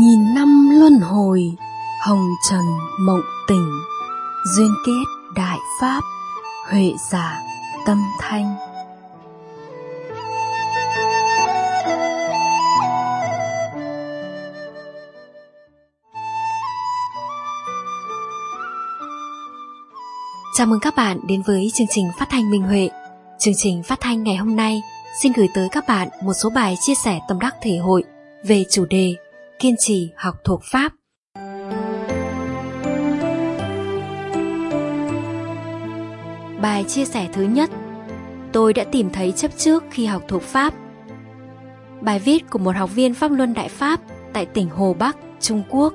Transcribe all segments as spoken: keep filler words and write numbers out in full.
Nghìn năm luân hồi, hồng trần mộng tỉnh, duyên kết đại pháp, huệ giả tâm thanh. Chào mừng các bạn đến với chương trình phát thanh Minh Huệ. Chương trình phát thanh ngày hôm nay xin gửi tới các bạn một số bài chia sẻ tâm đắc thể hội về chủ đề kiên trì học thuộc Pháp. Bài chia sẻ thứ nhất: tôi đã tìm thấy chấp trước khi học thuộc Pháp. Bài viết của một học viên Pháp Luân Đại Pháp tại tỉnh Hồ Bắc, Trung Quốc.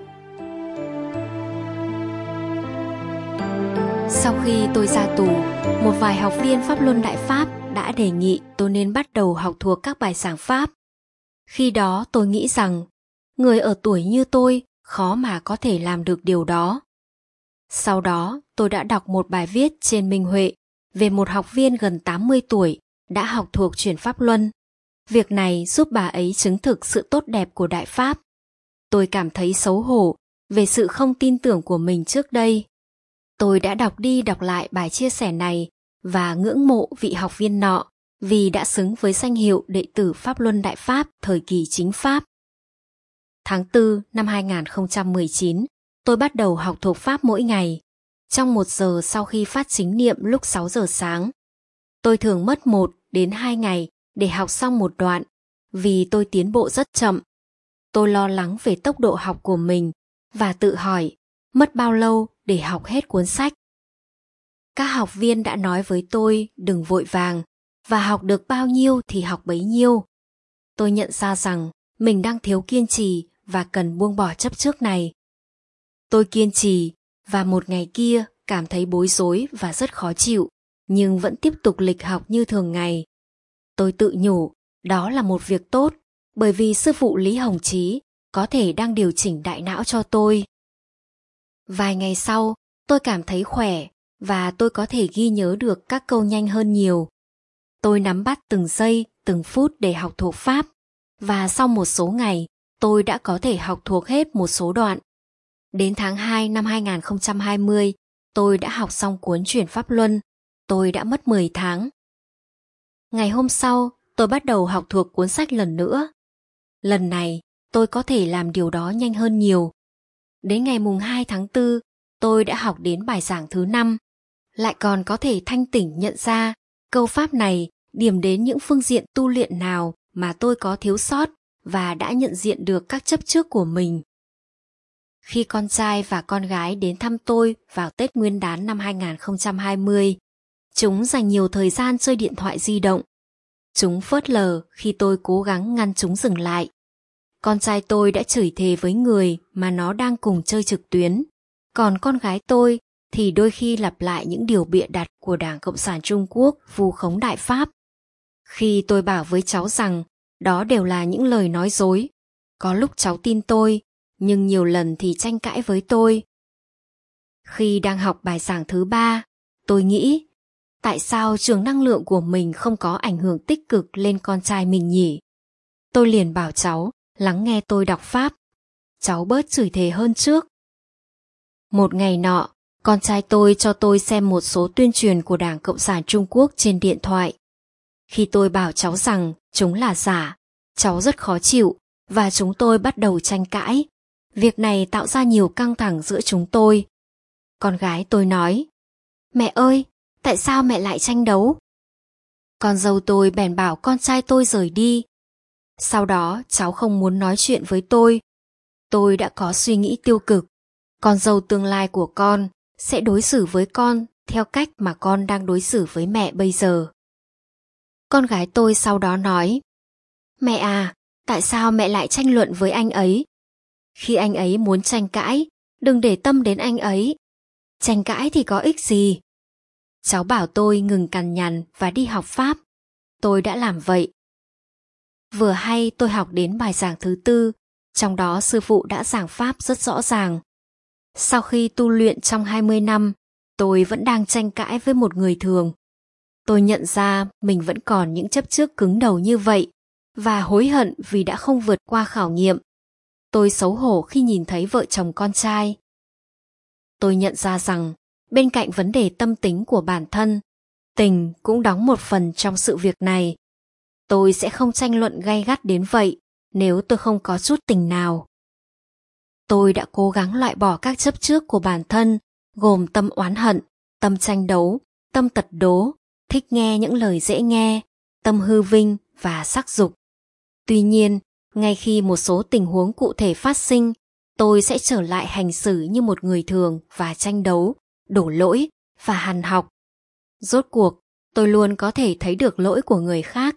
Sau khi tôi ra tù, một vài học viên Pháp Luân Đại Pháp đã đề nghị tôi nên bắt đầu học thuộc các bài giảng Pháp. Khi đó tôi nghĩ rằng người ở tuổi như tôi khó mà có thể làm được điều đó. Sau đó tôi đã đọc một bài viết trên Minh Huệ về một học viên gần tám mươi tuổi đã học thuộc chuyển Pháp Luân. Việc này giúp bà ấy chứng thực sự tốt đẹp của Đại Pháp. Tôi cảm thấy xấu hổ về sự không tin tưởng của mình trước đây. Tôi đã đọc đi đọc lại bài chia sẻ này và ngưỡng mộ vị học viên nọ vì đã xứng với danh hiệu đệ tử Pháp Luân Đại Pháp thời kỳ chính Pháp. Tháng tư năm hai nghìn không trăm mười chín, tôi bắt đầu học thuộc Pháp mỗi ngày, trong một giờ sau khi phát chính niệm lúc sáu giờ sáng. Tôi thường mất một đến hai ngày để học xong một đoạn, vì tôi tiến bộ rất chậm. Tôi lo lắng về tốc độ học của mình và tự hỏi mất bao lâu để học hết cuốn sách. Các học viên đã nói với tôi đừng vội vàng và học được bao nhiêu thì học bấy nhiêu. Tôi nhận ra rằng mình đang thiếu kiên trì và cần buông bỏ chấp trước này. Tôi kiên trì và một ngày kia cảm thấy bối rối và rất khó chịu, nhưng vẫn tiếp tục lịch học như thường ngày. Tôi tự nhủ đó là một việc tốt, bởi vì sư phụ Lý Hồng Chí có thể đang điều chỉnh đại não cho tôi. Vài ngày sau, tôi cảm thấy khỏe và tôi có thể ghi nhớ được các câu nhanh hơn nhiều. Tôi nắm bắt từng giây, từng phút để học thuộc Pháp, và sau một số ngày, tôi đã có thể học thuộc hết một số đoạn. Đến tháng hai năm hai nghìn không trăm hai mươi, tôi đã học xong cuốn chuyển Pháp Luân. Tôi đã mất mười tháng. Ngày hôm sau, tôi bắt đầu học thuộc cuốn sách lần nữa. Lần này, tôi có thể làm điều đó nhanh hơn nhiều. Đến ngày mùng hai tháng tư, tôi đã học đến bài giảng thứ năm. Lại còn có thể thanh tỉnh nhận ra câu pháp này điểm đến những phương diện tu luyện nào mà tôi có thiếu sót và đã nhận diện được các chấp trước của mình. Khi con trai và con gái đến thăm tôi vào Tết Nguyên đán năm hai nghìn không trăm hai mươi, chúng dành nhiều thời gian chơi điện thoại di động. Chúng phớt lờ khi tôi cố gắng ngăn chúng dừng lại. Con trai tôi đã chửi thề với người mà nó đang cùng chơi trực tuyến, còn con gái tôi thì đôi khi lặp lại những điều bịa đặt của Đảng Cộng sản Trung Quốc vu khống Đại Pháp. Khi tôi bảo với cháu rằng đó đều là những lời nói dối, có lúc cháu tin tôi, nhưng nhiều lần thì tranh cãi với tôi. Khi đang học bài giảng thứ ba, tôi nghĩ, tại sao trường năng lượng của mình không có ảnh hưởng tích cực lên con trai mình nhỉ? Tôi liền bảo cháu lắng nghe tôi đọc Pháp. Cháu bớt chửi thề hơn trước. Một ngày nọ, con trai tôi cho tôi xem một số tuyên truyền của Đảng Cộng sản Trung Quốc trên điện thoại. Khi tôi bảo cháu rằng chúng là giả, cháu rất khó chịu và chúng tôi bắt đầu tranh cãi. Việc này tạo ra nhiều căng thẳng giữa chúng tôi. Con gái tôi nói, mẹ ơi, tại sao mẹ lại tranh đấu? Con dâu tôi bèn bảo con trai tôi rời đi. Sau đó cháu không muốn nói chuyện với tôi. Tôi đã có suy nghĩ tiêu cực. Con dâu tương lai của con sẽ đối xử với con theo cách mà con đang đối xử với mẹ bây giờ. Con gái tôi sau đó nói, mẹ à, tại sao mẹ lại tranh luận với anh ấy? Khi anh ấy muốn tranh cãi, đừng để tâm đến anh ấy. Tranh cãi thì có ích gì? Cháu bảo tôi ngừng cằn nhằn và đi học Pháp. Tôi đã làm vậy. Vừa hay tôi học đến bài giảng thứ tư, trong đó sư phụ đã giảng Pháp rất rõ ràng. Sau khi tu luyện trong hai mươi năm, tôi vẫn đang tranh cãi với một người thường. Tôi nhận ra mình vẫn còn những chấp trước cứng đầu như vậy và hối hận vì đã không vượt qua khảo nghiệm. tôi xấu hổ khi nhìn thấy vợ chồng con trai. Tôi nhận ra rằng bên cạnh vấn đề tâm tính của bản thân, tình cũng đóng một phần trong sự việc này. Tôi sẽ không tranh luận gay gắt đến vậy nếu tôi không có chút tình nào. Tôi đã cố gắng loại bỏ các chấp trước của bản thân, gồm tâm oán hận, tâm tranh đấu, tâm tật đố, thích nghe những lời dễ nghe, tâm hư vinh và sắc dục. Tuy nhiên, ngay khi một số tình huống cụ thể phát sinh, tôi sẽ trở lại hành xử như một người thường và tranh đấu, đổ lỗi và hằn học. Rốt cuộc, tôi luôn có thể thấy được lỗi của người khác.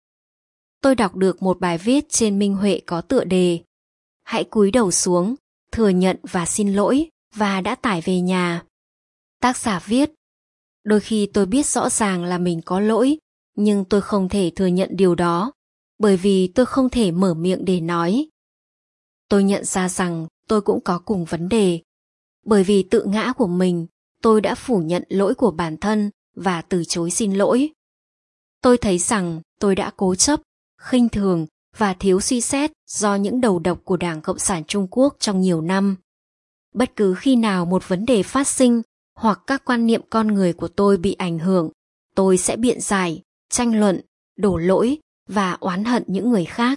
Tôi đọc được một bài viết trên Minh Huệ có tựa đề Hãy cúi đầu xuống, thừa nhận và xin lỗi, và đã tải về nhà. Tác giả viết: đôi khi tôi biết rõ ràng là mình có lỗi, nhưng tôi không thể thừa nhận điều đó, bởi vì tôi không thể mở miệng để nói. Tôi nhận ra rằng tôi cũng có cùng vấn đề. Bởi vì tự ngã của mình, tôi đã phủ nhận lỗi của bản thân và từ chối xin lỗi. Tôi thấy rằng tôi đã cố chấp, khinh thường và thiếu suy xét do những đầu độc của Đảng Cộng sản Trung Quốc trong nhiều năm. Bất cứ khi nào một vấn đề phát sinh hoặc các quan niệm con người của tôi bị ảnh hưởng, tôi sẽ biện giải, tranh luận, đổ lỗi và oán hận những người khác.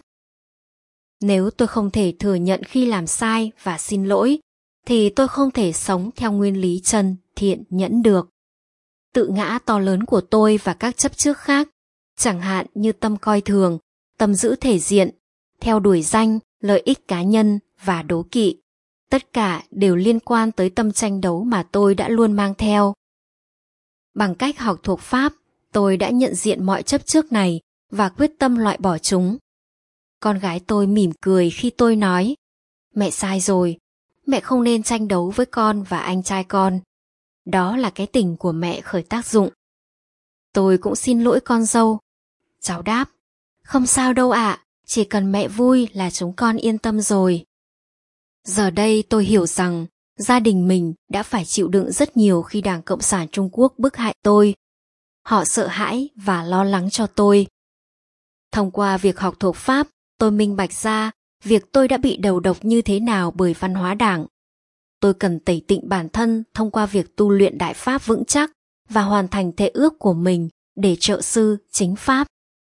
Nếu tôi không thể thừa nhận khi làm sai và xin lỗi, thì tôi không thể sống theo nguyên lý chân, thiện, nhẫn được. Tự ngã to lớn của tôi và các chấp trước khác, chẳng hạn như tâm coi thường, tâm giữ thể diện, theo đuổi danh, lợi ích cá nhân và đố kỵ, tất cả đều liên quan tới tâm tranh đấu mà tôi đã luôn mang theo. Bằng cách học thuộc Pháp, tôi đã nhận diện mọi chấp trước này và quyết tâm loại bỏ chúng. Con gái tôi mỉm cười khi tôi nói: mẹ sai rồi, mẹ không nên tranh đấu với con và anh trai con. Đó là cái tình của mẹ khởi tác dụng. Tôi cũng xin lỗi con dâu. Cháu đáp: không sao đâu ạ, chỉ cần mẹ vui là chúng con yên tâm rồi. Giờ đây tôi hiểu rằng gia đình mình đã phải chịu đựng rất nhiều khi Đảng Cộng sản Trung Quốc bức hại tôi. Họ sợ hãi và lo lắng cho tôi. Thông qua việc học thuộc Pháp, tôi minh bạch ra việc tôi đã bị đầu độc như thế nào bởi văn hóa Đảng. Tôi cần tẩy tịnh bản thân thông qua việc tu luyện Đại Pháp vững chắc và hoàn thành thệ ước của mình để trợ sư chính Pháp.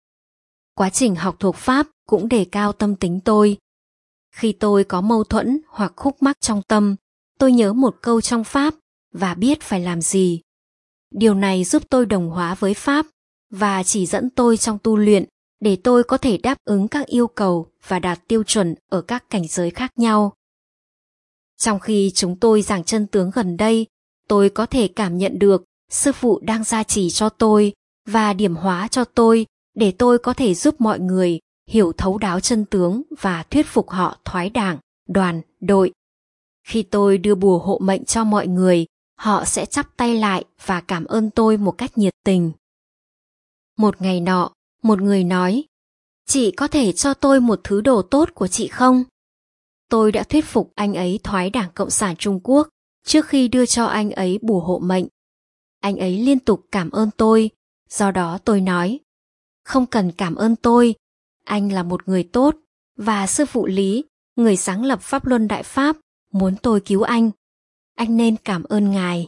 Quá trình học thuộc Pháp cũng đề cao tâm tính tôi. Khi tôi có mâu thuẫn hoặc khúc mắc trong tâm, tôi nhớ một câu trong Pháp và biết phải làm gì. Điều này giúp tôi đồng hóa với Pháp và chỉ dẫn tôi trong tu luyện để tôi có thể đáp ứng các yêu cầu và đạt tiêu chuẩn ở các cảnh giới khác nhau. Trong khi chúng tôi giảng chân tướng gần đây, tôi có thể cảm nhận được sư phụ đang gia trì cho tôi và điểm hóa cho tôi để tôi có thể giúp mọi người hiểu thấu đáo chân tướng và thuyết phục họ thoái đảng, đoàn, đội. Khi tôi đưa bùa hộ mệnh cho mọi người, họ sẽ chắp tay lại và cảm ơn tôi một cách nhiệt tình. Một ngày nọ, một người nói: chị có thể cho tôi một thứ đồ tốt của chị không? Tôi đã thuyết phục anh ấy thoái Đảng Cộng sản Trung Quốc trước khi đưa cho anh ấy bùa hộ mệnh. Anh ấy liên tục cảm ơn tôi, do đó tôi nói: không cần cảm ơn tôi, anh là một người tốt và sư phụ Lý, người sáng lập Pháp Luân Đại Pháp, muốn tôi cứu anh. Anh nên cảm ơn ngài.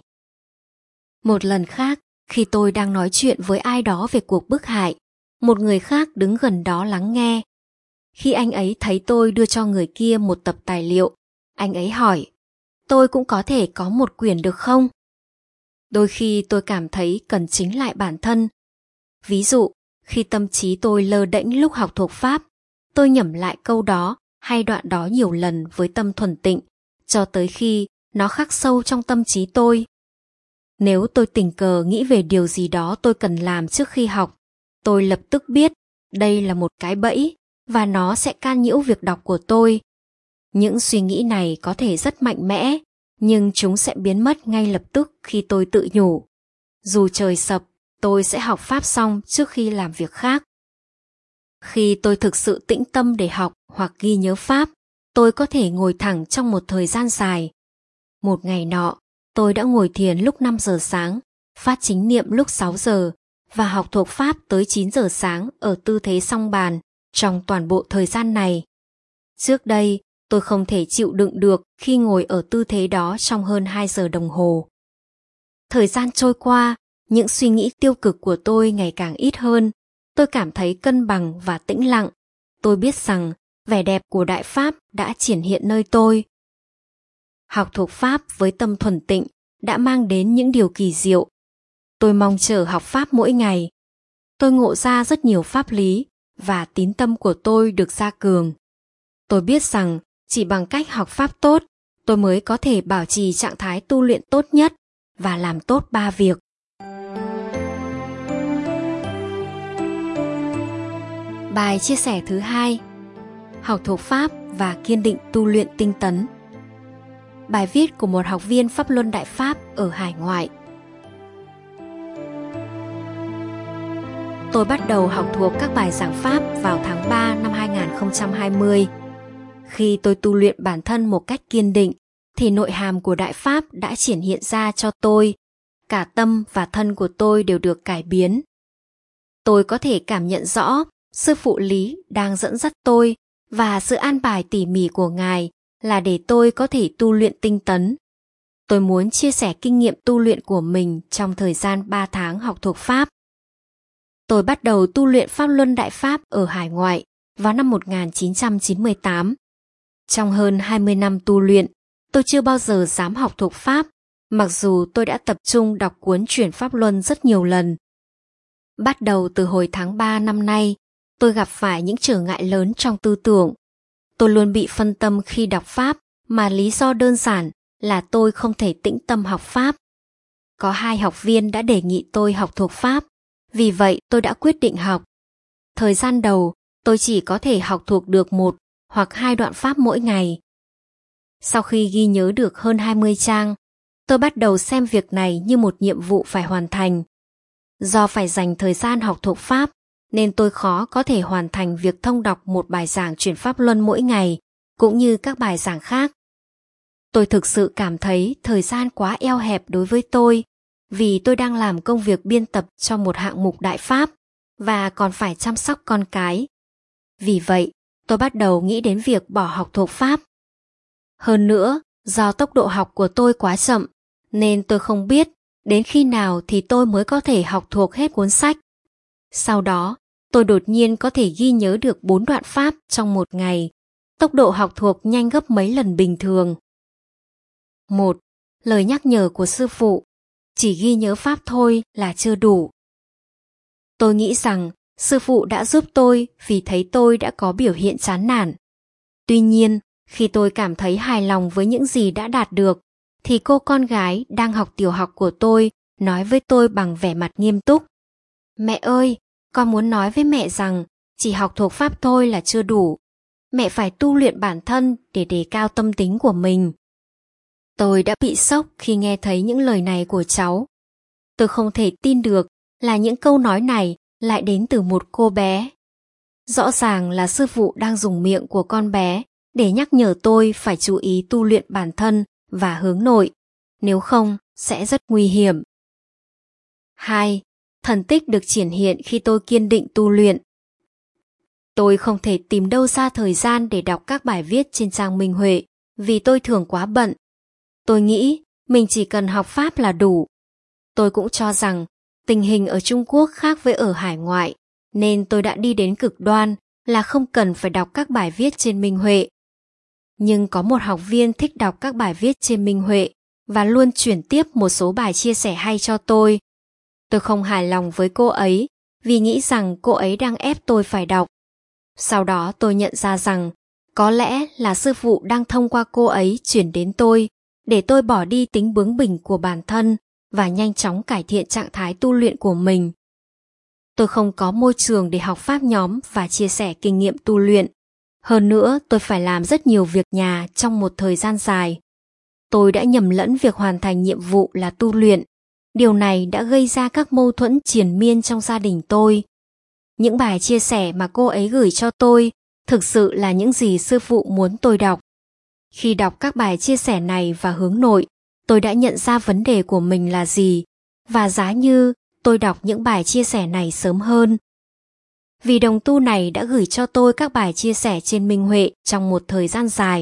Một lần khác, khi tôi đang nói chuyện với ai đó về cuộc bức hại, một người khác đứng gần đó lắng nghe. Khi anh ấy thấy tôi đưa cho người kia một tập tài liệu, anh ấy hỏi: tôi cũng có thể có một quyển được không? Đôi khi tôi cảm thấy cần chính lại bản thân. Ví dụ, khi tâm trí tôi lơ đễnh lúc học thuộc Pháp, tôi nhẩm lại câu đó hay đoạn đó nhiều lần với tâm thuần tịnh, cho tới khi nó khắc sâu trong tâm trí tôi. Nếu tôi tình cờ nghĩ về điều gì đó tôi cần làm trước khi học, tôi lập tức biết đây là một cái bẫy và nó sẽ can nhiễu việc đọc của tôi. Những suy nghĩ này có thể rất mạnh mẽ, nhưng chúng sẽ biến mất ngay lập tức khi tôi tự nhủ: dù trời sập, tôi sẽ học Pháp xong trước khi làm việc khác. Khi tôi thực sự tĩnh tâm để học hoặc ghi nhớ Pháp, tôi có thể ngồi thẳng trong một thời gian dài. Một ngày nọ, tôi đã ngồi thiền lúc năm giờ sáng, phát chính niệm lúc sáu giờ và học thuộc Pháp tới chín giờ sáng ở tư thế song bàn trong toàn bộ thời gian này. Trước đây, tôi không thể chịu đựng được khi ngồi ở tư thế đó trong hơn hai giờ đồng hồ. Thời gian trôi qua, những suy nghĩ tiêu cực của tôi ngày càng ít hơn. Tôi cảm thấy cân bằng và tĩnh lặng. Tôi biết rằng vẻ đẹp của Đại Pháp đã triển hiện nơi tôi. Học thuộc Pháp với tâm thuần tịnh đã mang đến những điều kỳ diệu. Tôi mong chờ học Pháp mỗi ngày. Tôi ngộ ra rất nhiều pháp lý và tín tâm của tôi được gia cường. Tôi biết rằng chỉ bằng cách học Pháp tốt, tôi mới có thể bảo trì trạng thái tu luyện tốt nhất và làm tốt ba việc. Bài chia sẻ thứ hai: học thuộc Pháp và kiên định tu luyện tinh tấn. Bài viết của một học viên Pháp Luân Đại Pháp ở hải ngoại. Tôi bắt đầu học thuộc các bài giảng Pháp vào tháng ba năm hai nghìn không trăm hai mươi. Khi tôi tu luyện bản thân một cách kiên định, thì nội hàm của Đại Pháp đã triển hiện ra cho tôi. Cả tâm và thân của tôi đều được cải biến. Tôi có thể cảm nhận rõ Sư phụ Lý đang dẫn dắt tôi và sự an bài tỉ mỉ của Ngài là để tôi có thể tu luyện tinh tấn. Tôi muốn chia sẻ kinh nghiệm tu luyện của mình trong thời gian ba tháng học thuộc Pháp. Tôi bắt đầu tu luyện Pháp Luân Đại Pháp ở hải ngoại vào năm một nghìn chín trăm chín mươi tám. Trong hơn hai mươi năm tu luyện, tôi chưa bao giờ dám học thuộc Pháp, mặc dù tôi đã tập trung đọc cuốn Chuyển Pháp Luân rất nhiều lần. Bắt đầu từ hồi tháng ba năm nay, tôi gặp phải những trở ngại lớn trong tư tưởng. Tôi luôn bị phân tâm khi đọc Pháp, mà lý do đơn giản là tôi không thể tĩnh tâm học Pháp. Có hai học viên đã đề nghị tôi học thuộc Pháp, vì vậy tôi đã quyết định học. Thời gian đầu, tôi chỉ có thể học thuộc được một hoặc hai đoạn Pháp mỗi ngày. Sau khi ghi nhớ được hơn hai mươi trang, tôi bắt đầu xem việc này như một nhiệm vụ phải hoàn thành. Do phải dành thời gian học thuộc Pháp, nên tôi khó có thể hoàn thành việc thông đọc một bài giảng Chuyển Pháp Luân mỗi ngày, cũng như các bài giảng khác. Tôi thực sự cảm thấy thời gian quá eo hẹp đối với tôi, vì tôi đang làm công việc biên tập cho một hạng mục Đại Pháp và còn phải chăm sóc con cái. Vì vậy, tôi bắt đầu nghĩ đến việc bỏ học thuộc Pháp. Hơn nữa, do tốc độ học của tôi quá chậm, nên tôi không biết đến khi nào thì tôi mới có thể học thuộc hết cuốn sách. Sau đó, tôi đột nhiên có thể ghi nhớ được bốn đoạn Pháp trong một ngày. Tốc độ học thuộc nhanh gấp mấy lần bình thường. một. Lời nhắc nhở của sư phụ: chỉ ghi nhớ Pháp thôi là chưa đủ. Tôi nghĩ rằng sư phụ đã giúp tôi vì thấy tôi đã có biểu hiện chán nản. Tuy nhiên, khi tôi cảm thấy hài lòng với những gì đã đạt được, thì cô con gái đang học tiểu học của tôi nói với tôi bằng vẻ mặt nghiêm túc: mẹ ơi, con muốn nói với mẹ rằng chỉ học thuộc Pháp thôi là chưa đủ. Mẹ phải tu luyện bản thân để đề cao tâm tính của mình. Tôi đã bị sốc khi nghe thấy những lời này của cháu. Tôi không thể tin được là những câu nói này lại đến từ một cô bé. Rõ ràng là sư phụ đang dùng miệng của con bé để nhắc nhở tôi phải chú ý tu luyện bản thân và hướng nội, nếu không sẽ rất nguy hiểm. hai. Thần tích được triển hiện khi tôi kiên định tu luyện. Tôi không thể tìm đâu ra thời gian để đọc các bài viết trên trang Minh Huệ vì tôi thường quá bận. Tôi nghĩ mình chỉ cần học Pháp là đủ. Tôi cũng cho rằng tình hình ở Trung Quốc khác với ở hải ngoại, nên tôi đã đi đến cực đoan là không cần phải đọc các bài viết trên Minh Huệ. Nhưng có một học viên thích đọc các bài viết trên Minh Huệ và luôn chuyển tiếp một số bài chia sẻ hay cho tôi. Tôi không hài lòng với cô ấy vì nghĩ rằng cô ấy đang ép tôi phải đọc. Sau đó tôi nhận ra rằng có lẽ là sư phụ đang thông qua cô ấy chuyển đến tôi để tôi bỏ đi tính bướng bỉnh của bản thân và nhanh chóng cải thiện trạng thái tu luyện của mình. Tôi không có môi trường để học Pháp nhóm và chia sẻ kinh nghiệm tu luyện. Hơn nữa, tôi phải làm rất nhiều việc nhà trong một thời gian dài. Tôi đã nhầm lẫn việc hoàn thành nhiệm vụ là tu luyện. Điều này đã gây ra các mâu thuẫn triền miên trong gia đình tôi. Những bài chia sẻ mà cô ấy gửi cho tôi thực sự là những gì sư phụ muốn tôi đọc. Khi đọc các bài chia sẻ này và hướng nội, tôi đã nhận ra vấn đề của mình là gì, và giá như tôi đọc những bài chia sẻ này sớm hơn. Vì đồng tu này đã gửi cho tôi các bài chia sẻ trên Minh Huệ trong một thời gian dài,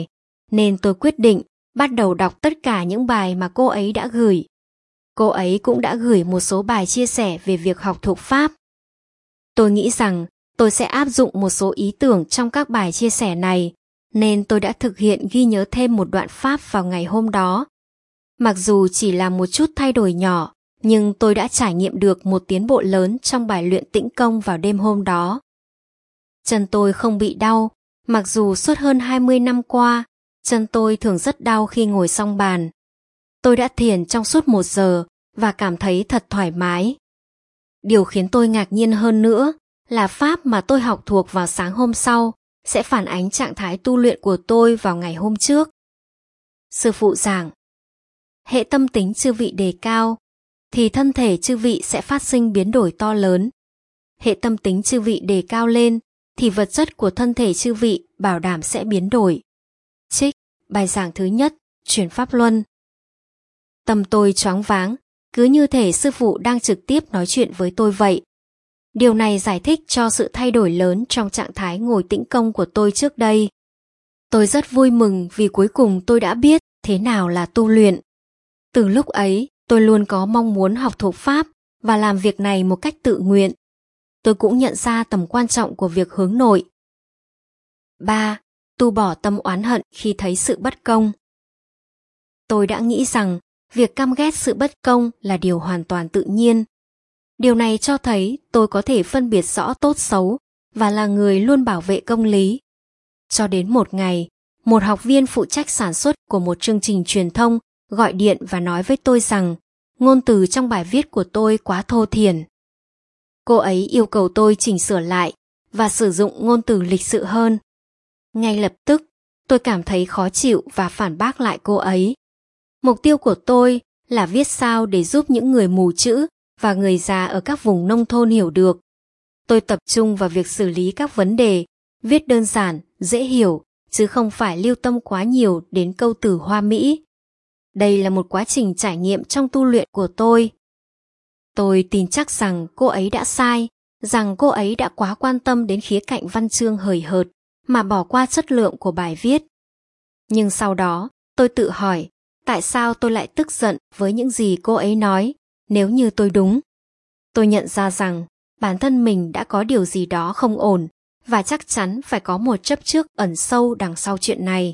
nên tôi quyết định bắt đầu đọc tất cả những bài mà cô ấy đã gửi. Cô ấy cũng đã gửi một số bài chia sẻ về việc học thuộc Pháp. Tôi nghĩ rằng tôi sẽ áp dụng một số ý tưởng trong các bài chia sẻ này, nên tôi đã thực hiện ghi nhớ thêm một đoạn Pháp vào ngày hôm đó. Mặc dù chỉ là một chút thay đổi nhỏ, nhưng tôi đã trải nghiệm được một tiến bộ lớn trong bài luyện tĩnh công vào đêm hôm đó. Chân tôi không bị đau, mặc dù suốt hơn hai mươi năm qua, chân tôi thường rất đau khi ngồi song bàn. Tôi đã thiền trong suốt một giờ và cảm thấy thật thoải mái. Điều khiến tôi ngạc nhiên hơn nữa là Pháp mà tôi học thuộc vào sáng hôm sau sẽ phản ánh trạng thái tu luyện của tôi vào ngày hôm trước. Sư phụ giảng, hệ tâm tính chư vị đề cao, thì thân thể chư vị sẽ phát sinh biến đổi to lớn. Hệ tâm tính chư vị đề cao lên, thì vật chất của thân thể chư vị bảo đảm sẽ biến đổi. Trích, bài giảng thứ nhất, Chuyển Pháp Luân. Tâm tôi choáng váng, cứ như thể sư phụ đang trực tiếp nói chuyện với tôi vậy. Điều này giải thích cho sự thay đổi lớn trong trạng thái ngồi tĩnh công của tôi trước đây. Tôi rất vui mừng vì cuối cùng tôi đã biết thế nào là tu luyện. Từ lúc ấy, tôi luôn có mong muốn học thuộc Pháp và làm việc này một cách tự nguyện. Tôi cũng nhận ra tầm quan trọng của việc hướng nội. ba. Tu bỏ tâm oán hận khi thấy sự bất công. Tôi đã nghĩ rằng việc căm ghét sự bất công là điều hoàn toàn tự nhiên. Điều này cho thấy tôi có thể phân biệt rõ tốt xấu và là người luôn bảo vệ công lý. Cho đến một ngày, một học viên phụ trách sản xuất của một chương trình truyền thông gọi điện và nói với tôi rằng ngôn từ trong bài viết của tôi quá thô thiển. Cô ấy yêu cầu tôi chỉnh sửa lại và sử dụng ngôn từ lịch sự hơn. Ngay lập tức, tôi cảm thấy khó chịu và phản bác lại cô ấy. Mục tiêu của tôi là viết sao để giúp những người mù chữ và người già ở các vùng nông thôn hiểu được. Tôi tập trung vào việc xử lý các vấn đề, viết đơn giản, dễ hiểu, chứ không phải lưu tâm quá nhiều đến câu từ hoa mỹ. Đây là một quá trình trải nghiệm trong tu luyện của tôi. Tôi tin chắc rằng cô ấy đã sai, rằng cô ấy đã quá quan tâm đến khía cạnh văn chương hời hợt mà bỏ qua chất lượng của bài viết. Nhưng sau đó, tôi tự hỏi, tại sao tôi lại tức giận với những gì cô ấy nói, nếu như tôi đúng? Tôi nhận ra rằng bản thân mình đã có điều gì đó không ổn, và chắc chắn phải có một chấp trước ẩn sâu đằng sau chuyện này.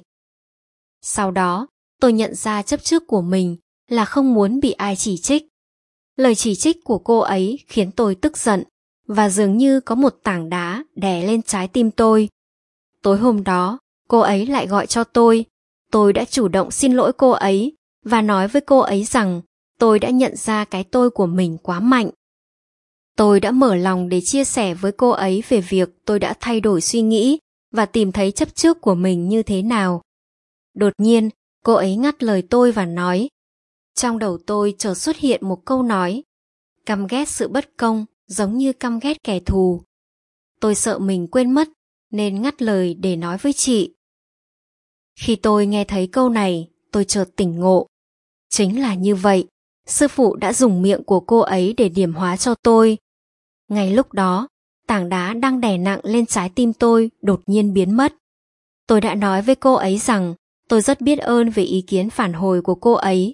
Sau đó, tôi nhận ra chấp trước của mình là không muốn bị ai chỉ trích. Lời chỉ trích của cô ấy khiến tôi tức giận, và dường như có một tảng đá đè lên trái tim tôi. Tối hôm đó, cô ấy lại gọi cho tôi. Tôi đã chủ động xin lỗi cô ấy và nói với cô ấy rằng tôi đã nhận ra cái tôi của mình quá mạnh. Tôi đã mở lòng để chia sẻ với cô ấy về việc tôi đã thay đổi suy nghĩ và tìm thấy chấp trước của mình như thế nào. Đột nhiên, cô ấy ngắt lời tôi và nói, trong đầu tôi chợt xuất hiện một câu nói, căm ghét sự bất công giống như căm ghét kẻ thù. Tôi sợ mình quên mất nên ngắt lời để nói với chị. Khi tôi nghe thấy câu này, tôi chợt tỉnh ngộ. Chính là như vậy, sư phụ đã dùng miệng của cô ấy để điểm hóa cho tôi. Ngay lúc đó, tảng đá đang đè nặng lên trái tim tôi đột nhiên biến mất. Tôi đã nói với cô ấy rằng tôi rất biết ơn về ý kiến phản hồi của cô ấy.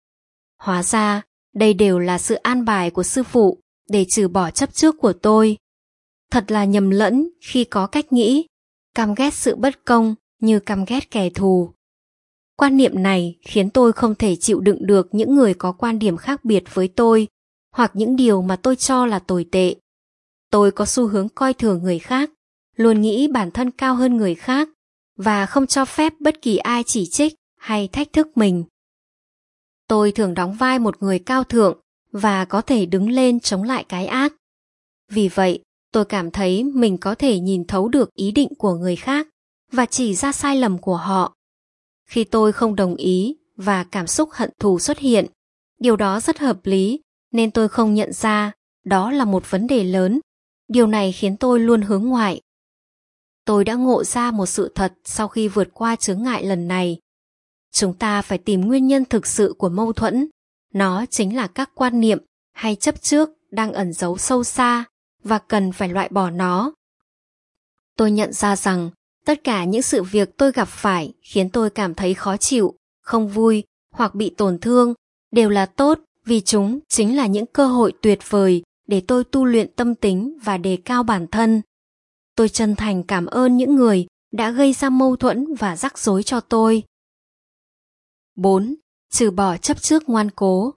Hóa ra, đây đều là sự an bài của sư phụ để trừ bỏ chấp trước của tôi. Thật là nhầm lẫn khi có cách nghĩ, căm ghét sự bất công như căm ghét kẻ thù. Quan niệm này khiến tôi không thể chịu đựng được những người có quan điểm khác biệt với tôi, hoặc những điều mà tôi cho là tồi tệ. Tôi có xu hướng coi thường người khác, luôn nghĩ bản thân cao hơn người khác, và không cho phép bất kỳ ai chỉ trích hay thách thức mình. Tôi thường đóng vai một người cao thượng và có thể đứng lên chống lại cái ác. Vì vậy, tôi cảm thấy mình có thể nhìn thấu được ý định của người khác và chỉ ra sai lầm của họ. Khi tôi không đồng ý và cảm xúc hận thù xuất hiện, điều đó rất hợp lý nên tôi không nhận ra đó là một vấn đề lớn. Điều này khiến tôi luôn hướng ngoại. Tôi đã ngộ ra một sự thật sau khi vượt qua chướng ngại lần này. Chúng ta phải tìm nguyên nhân thực sự của mâu thuẫn. Nó chính là các quan niệm hay chấp trước đang ẩn giấu sâu xa và cần phải loại bỏ nó. Tôi nhận ra rằng Tất cả những sự việc tôi gặp phải khiến tôi cảm thấy khó chịu, không vui hoặc bị tổn thương đều là tốt, vì chúng chính là những cơ hội tuyệt vời để tôi tu luyện tâm tính và đề cao bản thân. Tôi chân thành cảm ơn những người đã gây ra mâu thuẫn và rắc rối cho tôi. bốn. Trừ bỏ chấp trước ngoan cố.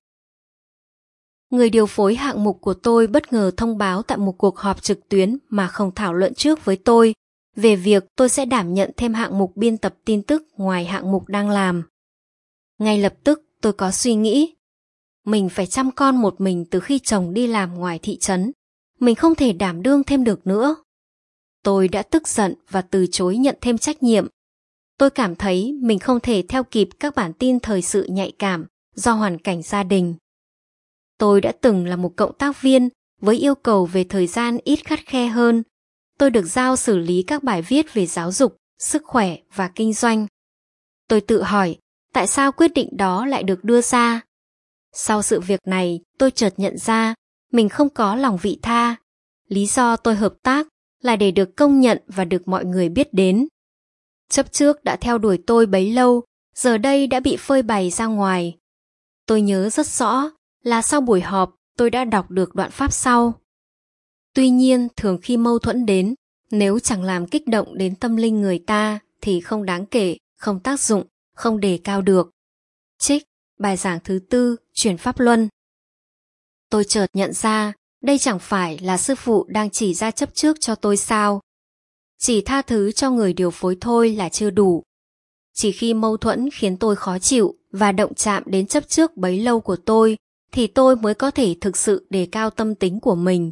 Người điều phối hạng mục của tôi bất ngờ thông báo tại một cuộc họp trực tuyến mà không thảo luận trước với tôi về việc tôi sẽ đảm nhận thêm hạng mục biên tập tin tức ngoài hạng mục đang làm. Ngay lập tức tôi có suy nghĩ, mình phải chăm con một mình từ khi chồng đi làm ngoài thị trấn, mình không thể đảm đương thêm được nữa. Tôi đã tức giận và từ chối nhận thêm trách nhiệm. Tôi cảm thấy mình không thể theo kịp các bản tin thời sự nhạy cảm do hoàn cảnh gia đình. Tôi đã từng là một cộng tác viên với yêu cầu về thời gian ít khắt khe hơn. Tôi được giao xử lý các bài viết về giáo dục, sức khỏe và kinh doanh. Tôi tự hỏi, tại sao quyết định đó lại được đưa ra? Sau sự việc này, tôi chợt nhận ra mình không có lòng vị tha. Lý do tôi hợp tác là để được công nhận và được mọi người biết đến. Chấp trước đã theo đuổi tôi bấy lâu, giờ đây đã bị phơi bày ra ngoài. Tôi nhớ rất rõ là sau buổi họp tôi đã đọc được đoạn pháp sau. Tuy nhiên, thường khi mâu thuẫn đến, nếu chẳng làm kích động đến tâm linh người ta thì không đáng kể, không tác dụng, không đề cao được. Trích, bài giảng thứ tư, Chuyển Pháp Luân. Tôi chợt nhận ra, đây chẳng phải là sư phụ đang chỉ ra chấp trước cho tôi sao? Chỉ tha thứ cho người điều phối thôi là chưa đủ. Chỉ khi mâu thuẫn khiến tôi khó chịu và động chạm đến chấp trước bấy lâu của tôi, thì tôi mới có thể thực sự đề cao tâm tính của mình.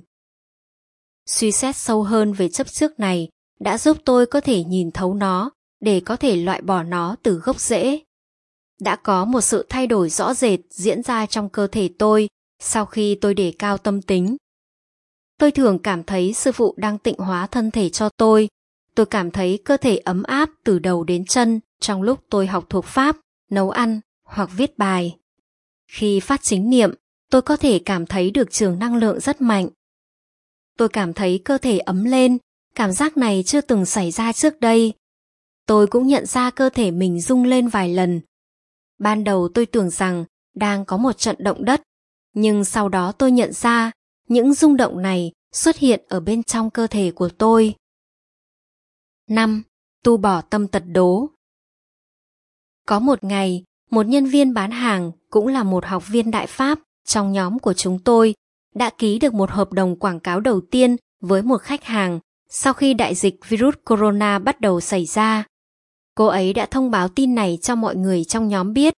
Suy xét sâu hơn về chấp trước này đã giúp tôi có thể nhìn thấu nó để có thể loại bỏ nó từ gốc rễ. Đã có một sự thay đổi rõ rệt diễn ra trong cơ thể tôi sau khi tôi đề cao tâm tính. Tôi thường cảm thấy sư phụ đang tịnh hóa thân thể cho tôi. Tôi cảm thấy cơ thể ấm áp từ đầu đến chân trong lúc tôi học thuộc pháp, nấu ăn hoặc viết bài. Khi phát chính niệm, tôi có thể cảm thấy được trường năng lượng rất mạnh. Tôi cảm thấy cơ thể ấm lên, cảm giác này chưa từng xảy ra trước đây. Tôi cũng nhận ra cơ thể mình rung lên vài lần. Ban đầu tôi tưởng rằng đang có một trận động đất, nhưng sau đó tôi nhận ra những rung động này xuất hiện ở bên trong cơ thể của tôi. năm. Tu bỏ tâm tật đố. Có một ngày, một nhân viên bán hàng cũng là một học viên Đại Pháp trong nhóm của chúng tôi đã ký được một hợp đồng quảng cáo đầu tiên với một khách hàng sau khi đại dịch virus corona bắt đầu xảy ra. Cô ấy đã thông báo tin này cho mọi người trong nhóm biết.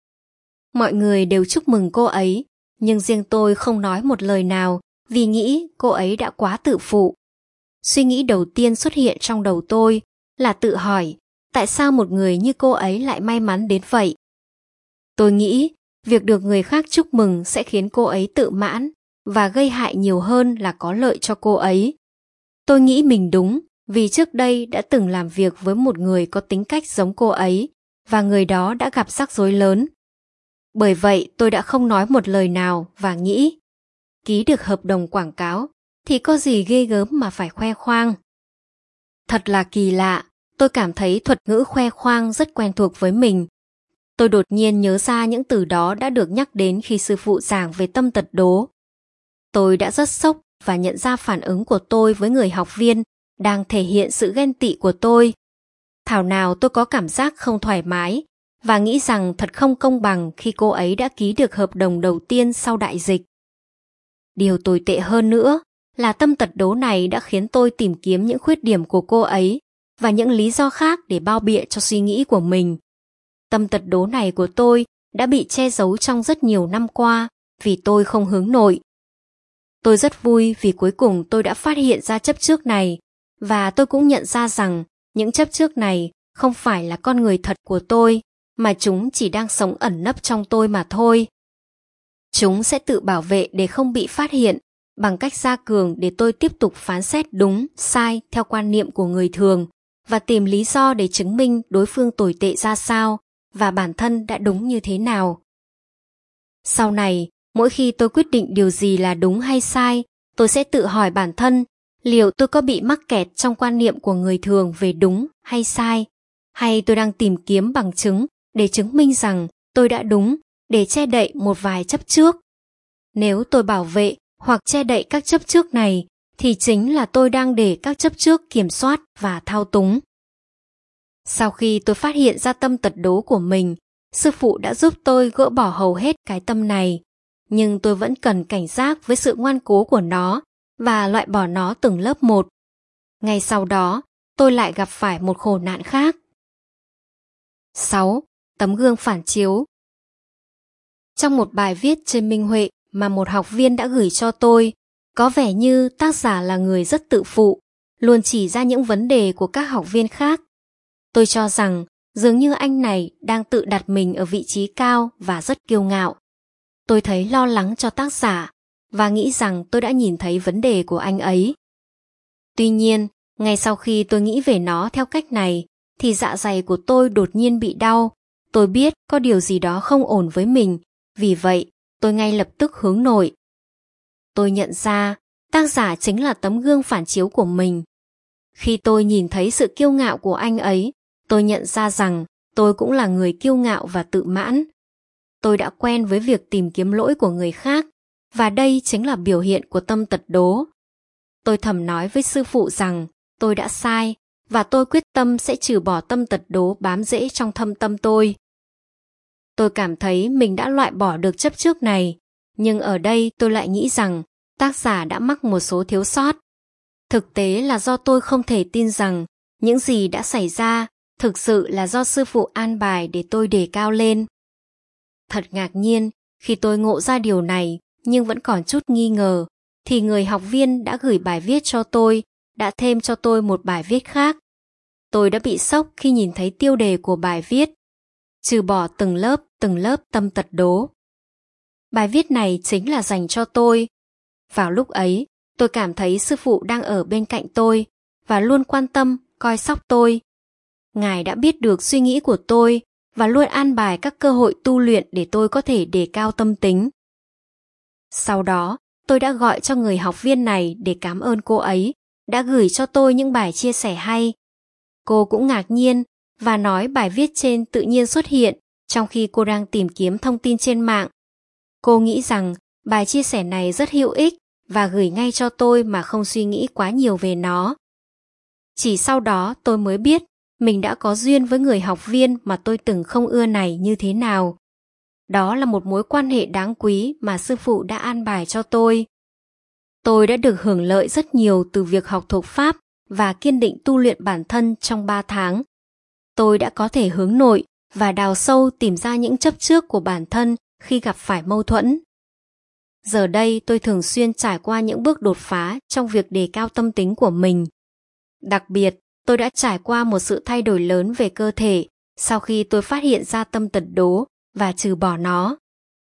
Mọi người đều chúc mừng cô ấy, nhưng riêng tôi không nói một lời nào vì nghĩ cô ấy đã quá tự phụ. Suy nghĩ đầu tiên xuất hiện trong đầu tôi là tự hỏi tại sao một người như cô ấy lại may mắn đến vậy. Tôi nghĩ việc được người khác chúc mừng sẽ khiến cô ấy tự mãn và gây hại nhiều hơn là có lợi cho cô ấy. Tôi nghĩ mình đúng vì trước đây đã từng làm việc với một người có tính cách giống cô ấy và người đó đã gặp rắc rối lớn. Bởi vậy tôi đã không nói một lời nào và nghĩ ký được hợp đồng quảng cáo thì có gì ghê gớm mà phải khoe khoang. Thật là kỳ lạ, tôi cảm thấy thuật ngữ khoe khoang rất quen thuộc với mình. Tôi đột nhiên nhớ ra những từ đó đã được nhắc đến khi sư phụ giảng về tâm tật đố. Tôi đã rất sốc và nhận ra phản ứng của tôi với người học viên đang thể hiện sự ghen tị của tôi. Thảo nào tôi có cảm giác không thoải mái và nghĩ rằng thật không công bằng khi cô ấy đã ký được hợp đồng đầu tiên sau đại dịch. Điều tồi tệ hơn nữa là tâm tật đố này đã khiến tôi tìm kiếm những khuyết điểm của cô ấy và những lý do khác để bao biện cho suy nghĩ của mình. Tâm tật đố này của tôi đã bị che giấu trong rất nhiều năm qua vì tôi không hướng nội. Tôi rất vui vì cuối cùng tôi đã phát hiện ra chấp trước này và tôi cũng nhận ra rằng những chấp trước này không phải là con người thật của tôi mà chúng chỉ đang sống ẩn nấp trong tôi mà thôi. Chúng sẽ tự bảo vệ để không bị phát hiện bằng cách gia cường để tôi tiếp tục phán xét đúng, sai theo quan niệm của người thường và tìm lý do để chứng minh đối phương tồi tệ ra sao và bản thân đã đúng như thế nào. Sau này, mỗi khi tôi quyết định điều gì là đúng hay sai, tôi sẽ tự hỏi bản thân liệu tôi có bị mắc kẹt trong quan niệm của người thường về đúng hay sai, hay tôi đang tìm kiếm bằng chứng để chứng minh rằng tôi đã đúng, để che đậy một vài chấp trước. Nếu tôi bảo vệ hoặc che đậy các chấp trước này, thì chính là tôi đang để các chấp trước kiểm soát và thao túng. Sau khi tôi phát hiện ra tâm tật đố của mình, sư phụ đã giúp tôi gỡ bỏ hầu hết cái tâm này, nhưng tôi vẫn cần cảnh giác với sự ngoan cố của nó và loại bỏ nó từng lớp một. Ngay sau đó, tôi lại gặp phải một khổ nạn khác. sáu. Tấm gương phản chiếu. Trong một bài viết trên Minh Huệ mà một học viên đã gửi cho tôi, có vẻ như tác giả là người rất tự phụ, luôn chỉ ra những vấn đề của các học viên khác. Tôi cho rằng dường như anh này đang tự đặt mình ở vị trí cao và rất kiêu ngạo. Tôi thấy lo lắng cho tác giả và nghĩ rằng tôi đã nhìn thấy vấn đề của anh ấy. Tuy nhiên, ngay sau khi tôi nghĩ về nó theo cách này, thì dạ dày của tôi đột nhiên bị đau. Tôi biết có điều gì đó không ổn với mình, vì vậy tôi ngay lập tức hướng nội. Tôi nhận ra tác giả chính là tấm gương phản chiếu của mình. Khi tôi nhìn thấy sự kiêu ngạo của anh ấy, tôi nhận ra rằng tôi cũng là người kiêu ngạo và tự mãn. Tôi đã quen với việc tìm kiếm lỗi của người khác, và đây chính là biểu hiện của tâm tật đố. Tôi thầm nói với sư phụ rằng tôi đã sai, và tôi quyết tâm sẽ trừ bỏ tâm tật đố bám rễ trong thâm tâm tôi. Tôi cảm thấy mình đã loại bỏ được chấp trước này, nhưng ở đây tôi lại nghĩ rằng tác giả đã mắc một số thiếu sót. Thực tế là do tôi không thể tin rằng những gì đã xảy ra thực sự là do sư phụ an bài để tôi đề cao lên. Thật ngạc nhiên, khi tôi ngộ ra điều này nhưng vẫn còn chút nghi ngờ, thì người học viên đã gửi bài viết cho tôi, đã thêm cho tôi một bài viết khác. Tôi đã bị sốc khi nhìn thấy tiêu đề của bài viết: trừ bỏ từng lớp từng lớp tâm tật đố. Bài viết này chính là dành cho tôi. Vào lúc ấy, tôi cảm thấy sư phụ đang ở bên cạnh tôi và luôn quan tâm, coi sóc tôi. Ngài đã biết được suy nghĩ của tôi và luôn an bài các cơ hội tu luyện để tôi có thể đề cao tâm tính. Sau đó, tôi đã gọi cho người học viên này để cảm ơn cô ấy đã gửi cho tôi những bài chia sẻ hay. Cô cũng ngạc nhiên và nói bài viết trên tự nhiên xuất hiện trong khi cô đang tìm kiếm thông tin trên mạng. Cô nghĩ rằng bài chia sẻ này rất hữu ích và gửi ngay cho tôi mà không suy nghĩ quá nhiều về nó. Chỉ sau đó tôi mới biết mình đã có duyên với người học viên mà tôi từng không ưa này như thế nào. Đó là một mối quan hệ đáng quý mà sư phụ đã an bài cho tôi. Tôi đã được hưởng lợi rất nhiều từ việc học thuộc Pháp và kiên định tu luyện bản thân trong ba tháng. Tôi đã có thể hướng nội và đào sâu tìm ra những chấp trước của bản thân khi gặp phải mâu thuẫn. Giờ đây tôi thường xuyên trải qua những bước đột phá trong việc đề cao tâm tính của mình. Đặc biệt, tôi đã trải qua một sự thay đổi lớn về cơ thể sau khi tôi phát hiện ra tâm tật đố và trừ bỏ nó.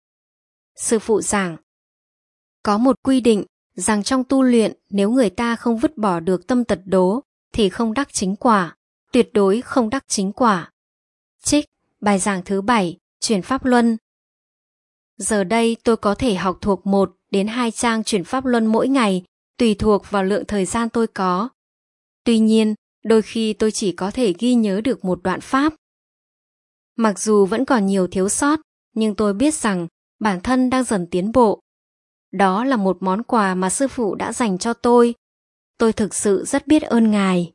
Sư phụ giảng: có một quy định rằng trong tu luyện, nếu người ta không vứt bỏ được tâm tật đố thì không đắc chính quả, tuyệt đối không đắc chính quả. Trích bài giảng thứ bảy, Chuyển Pháp Luân. Giờ đây tôi có thể học thuộc một đến hai trang Chuyển Pháp Luân mỗi ngày, tùy thuộc vào lượng thời gian tôi có. Tuy nhiên, đôi khi tôi chỉ có thể ghi nhớ được một đoạn Pháp. Mặc dù vẫn còn nhiều thiếu sót, nhưng tôi biết rằng bản thân đang dần tiến bộ. Đó là một món quà mà sư phụ đã dành cho tôi. Tôi thực sự rất biết ơn Ngài.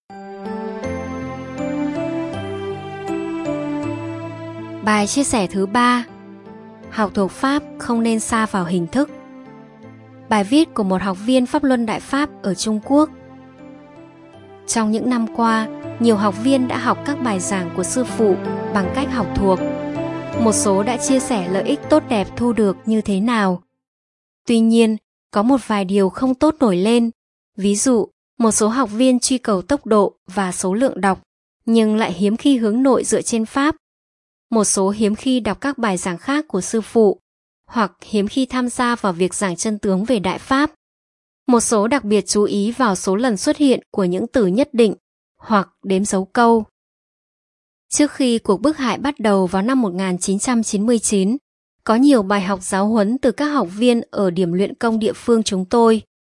Bài chia sẻ thứ ba: học thuộc Pháp không nên sa vào hình thức. Bài viết của một học viên Pháp Luân Đại Pháp ở Trung Quốc. Trong những năm qua, nhiều học viên đã học các bài giảng của sư phụ bằng cách học thuộc. Một số đã chia sẻ lợi ích tốt đẹp thu được như thế nào. Tuy nhiên, có một vài điều không tốt nổi lên. Ví dụ, một số học viên truy cầu tốc độ và số lượng đọc, nhưng lại hiếm khi hướng nội dựa trên Pháp. Một số hiếm khi đọc các bài giảng khác của sư phụ, hoặc hiếm khi tham gia vào việc giảng chân tướng về Đại Pháp. Một số đặc biệt chú ý vào số lần xuất hiện của những từ nhất định, hoặc đếm dấu câu. Trước khi cuộc bức hại bắt đầu vào năm một nghìn chín trăm chín mươi chín, có nhiều bài học giáo huấn từ các học viên ở điểm luyện công địa phương chúng tôi.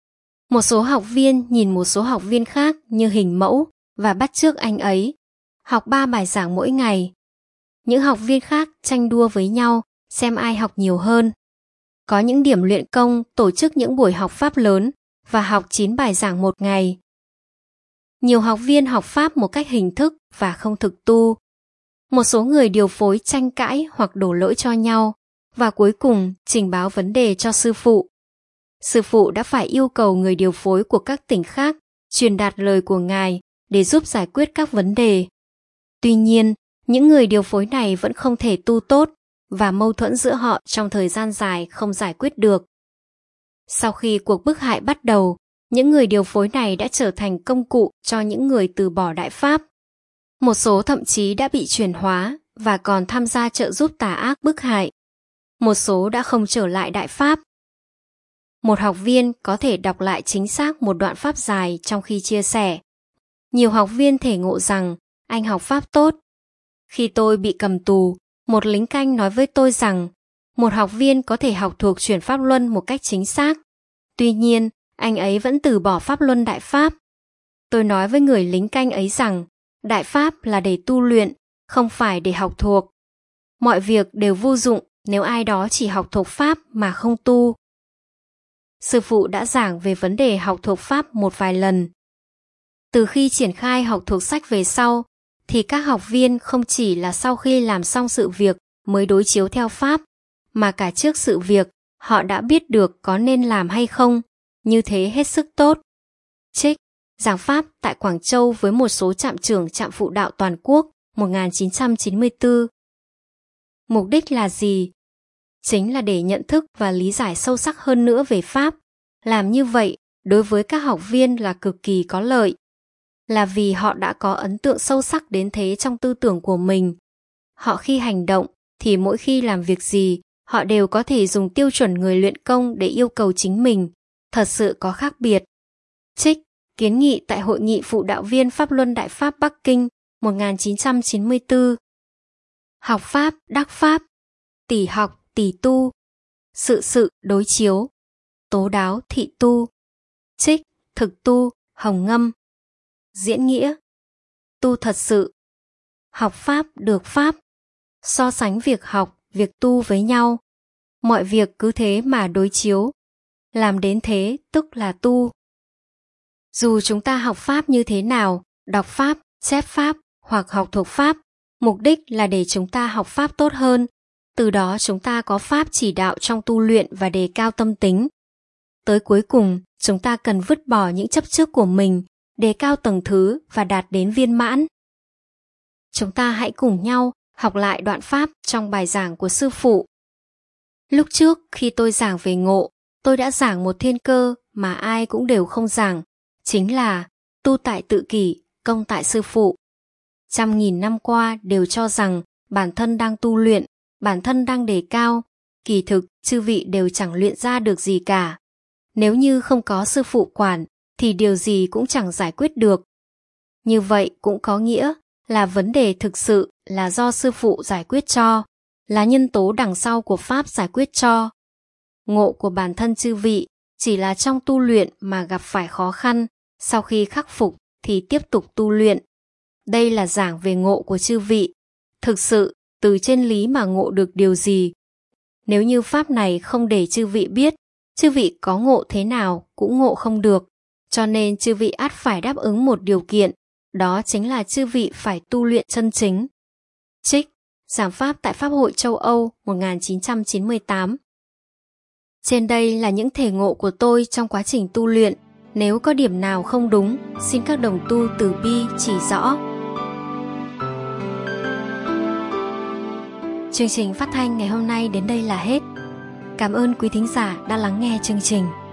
Một số học viên nhìn một số học viên khác như hình mẫu và bắt chước anh ấy, học ba bài giảng mỗi ngày. Những học viên khác tranh đua với nhau xem ai học nhiều hơn. Có những điểm luyện công tổ chức những buổi học Pháp lớn và học chín bài giảng một ngày. Nhiều học viên học Pháp một cách hình thức và không thực tu. Một số người điều phối tranh cãi hoặc đổ lỗi cho nhau và cuối cùng trình báo vấn đề cho sư phụ. Sư phụ đã phải yêu cầu người điều phối của các tỉnh khác truyền đạt lời của Ngài để giúp giải quyết các vấn đề. Tuy nhiên, những người điều phối này vẫn không thể tu tốt và mâu thuẫn giữa họ trong thời gian dài không giải quyết được. Sau khi cuộc bức hại bắt đầu, những người điều phối này đã trở thành công cụ cho những người từ bỏ Đại Pháp. Một số thậm chí đã bị chuyển hóa và còn tham gia trợ giúp tà ác bức hại. Một số đã không trở lại Đại Pháp. Một học viên có thể đọc lại chính xác một đoạn Pháp dài trong khi chia sẻ. Nhiều học viên thể ngộ rằng anh học Pháp tốt. Khi tôi bị cầm tù, một lính canh nói với tôi rằng một học viên có thể học thuộc chuyển Pháp Luân một cách chính xác. Tuy nhiên, anh ấy vẫn từ bỏ Pháp Luân Đại Pháp. Tôi nói với người lính canh ấy rằng Đại Pháp là để tu luyện, không phải để học thuộc. Mọi việc đều vô dụng nếu ai đó chỉ học thuộc Pháp mà không tu. Sư phụ đã giảng về vấn đề học thuộc Pháp một vài lần. Từ khi triển khai học thuộc sách về sau, thì các học viên không chỉ là sau khi làm xong sự việc mới đối chiếu theo Pháp, mà cả trước sự việc họ đã biết được có nên làm hay không, như thế hết sức tốt. Trích, giảng Pháp tại Quảng Châu với một số trạm trưởng trạm phụ đạo toàn quốc một nghìn chín trăm chín mươi tư. Mục đích là gì? Chính là để nhận thức và lý giải sâu sắc hơn nữa về Pháp. Làm như vậy đối với các học viên là cực kỳ có lợi. Là vì họ đã có ấn tượng sâu sắc đến thế trong tư tưởng của mình. Họ khi hành động thì mỗi khi làm việc gì, họ đều có thể dùng tiêu chuẩn người luyện công để yêu cầu chính mình, thật sự có khác biệt. Trích, kiến nghị tại Hội nghị Phụ đạo viên Pháp Luân Đại Pháp Bắc Kinh một nghìn chín trăm chín mươi tư. Học Pháp, đắc Pháp, tỷ học, tỷ tu, sự sự đối chiếu, tố đáo thị tu. Trích, thực tu, Hồng Ngâm. Diễn nghĩa, tu thật sự, học Pháp được Pháp, so sánh việc học, việc tu với nhau, mọi việc cứ thế mà đối chiếu, làm đến thế tức là tu. Dù chúng ta học Pháp như thế nào, đọc Pháp, chép Pháp hoặc học thuộc Pháp, mục đích là để chúng ta học Pháp tốt hơn, từ đó chúng ta có Pháp chỉ đạo trong tu luyện và đề cao tâm tính. Tới cuối cùng, chúng ta cần vứt bỏ những chấp trước của mình, đề cao tầng thứ và đạt đến viên mãn. Chúng ta hãy cùng nhau học lại đoạn Pháp trong bài giảng của sư phụ. Lúc trước khi tôi giảng về ngộ, tôi đã giảng một thiên cơ mà ai cũng đều không giảng, chính là tu tại tự kỷ, công tại sư phụ. Trăm nghìn năm qua đều cho rằng bản thân đang tu luyện, bản thân đang đề cao, kỳ thực chư vị đều chẳng luyện ra được gì cả. Nếu như không có sư phụ quản, thì điều gì cũng chẳng giải quyết được. Như vậy cũng có nghĩa là vấn đề thực sự là do sư phụ giải quyết cho, là nhân tố đằng sau của Pháp giải quyết cho. Ngộ của bản thân chư vị chỉ là trong tu luyện mà gặp phải khó khăn, sau khi khắc phục thì tiếp tục tu luyện. Đây là giảng về ngộ của chư vị. Thực sự, từ trên lý mà ngộ được điều gì? Nếu như Pháp này không để chư vị biết, chư vị có ngộ thế nào cũng ngộ không được. Cho nên chư vị ắt phải đáp ứng một điều kiện, đó chính là chư vị phải tu luyện chân chính. Trích, giảng Pháp tại Pháp hội châu Âu một nghìn chín trăm chín mươi tám. Trên đây là những thể ngộ của tôi trong quá trình tu luyện. Nếu có điểm nào không đúng, xin các đồng tu từ bi chỉ rõ. Chương trình phát thanh ngày hôm nay đến đây là hết. Cảm ơn quý thính giả đã lắng nghe chương trình.